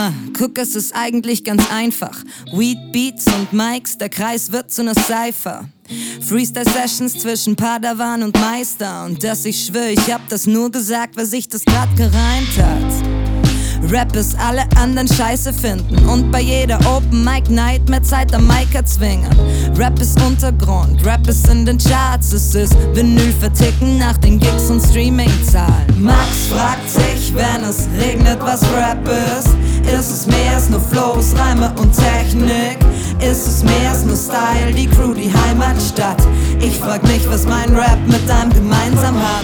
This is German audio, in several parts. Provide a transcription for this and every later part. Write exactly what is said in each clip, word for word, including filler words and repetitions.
Ah, guck, es ist eigentlich ganz einfach. Weed, Beats und Mics, der Kreis wird zu ner Cypher. Freestyle-Sessions zwischen Padawan und Meister. Und dass ich schwör, ich hab das nur gesagt, weil sich das grad gereimt hat. Rap ist alle anderen scheiße finden und bei jeder Open Mic Night mehr Zeit am Mic erzwingen. Rap ist Untergrund, Rap ist in den Charts, es ist Vinyl verticken nach den Gigs und Streaming-Zahlen. Max fragt sich, wenn es regnet, was Rap ist. Ist es mehr als nur Flows, Reime und Technik? Ist es mehr als nur Style, die Crew, die Heimatstadt? Ich frag mich, was mein Rap mit deinem gemeinsam hat.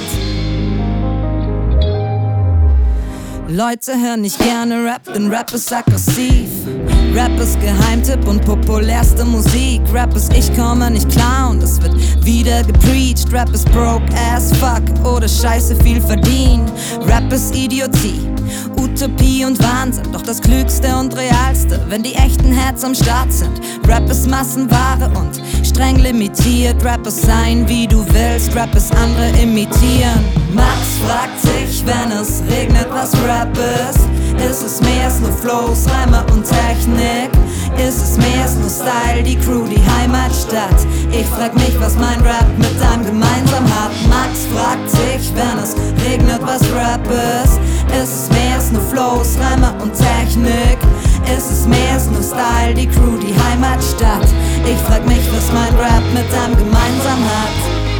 Leute hören nicht gerne Rap, denn Rap ist aggressiv. Rap ist Geheimtipp und populärste Musik. Rap ist ich komme nicht klar und es wird wieder gepreacht. Rap ist broke as fuck oder scheiße viel verdient. Rap ist Idiotie, Utopie und Wahnsinn. Doch das Klügste und Realste, wenn die echten Heads am Start sind. Rap ist Massenware und streng limitiert. Rap ist sein, wie du willst. Rap ist andere imitieren. Max fragt sich, wenn es regnet, was Rap ist. Ist es mehr als nur Flows, Reime und Technik? Ist es mehr als nur Style, die Crew, die Heimatstadt? Ich frag mich, was mein Rap mit deinem gemeinsam hat. Max fragt sich, wenn es regnet, was Rap ist. Ist es mehr als nur Flows, Reime und Technik? Ist es mehr als nur Style, die Crew, die Heimatstadt? Ich frag mich, was mein Rap mit deinem gemeinsam hat.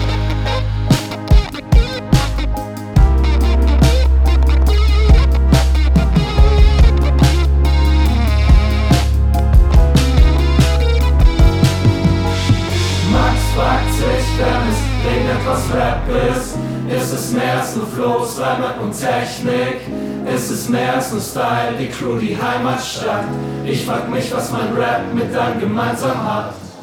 Wenn es regnet, was Rap ist. Ist es mehr als nur Flows, Reime und Technik? Ist es mehr als nur Style, die Crew, die Heimatstadt? Ich frag mich, was mein Rap mit deinem gemeinsam hat.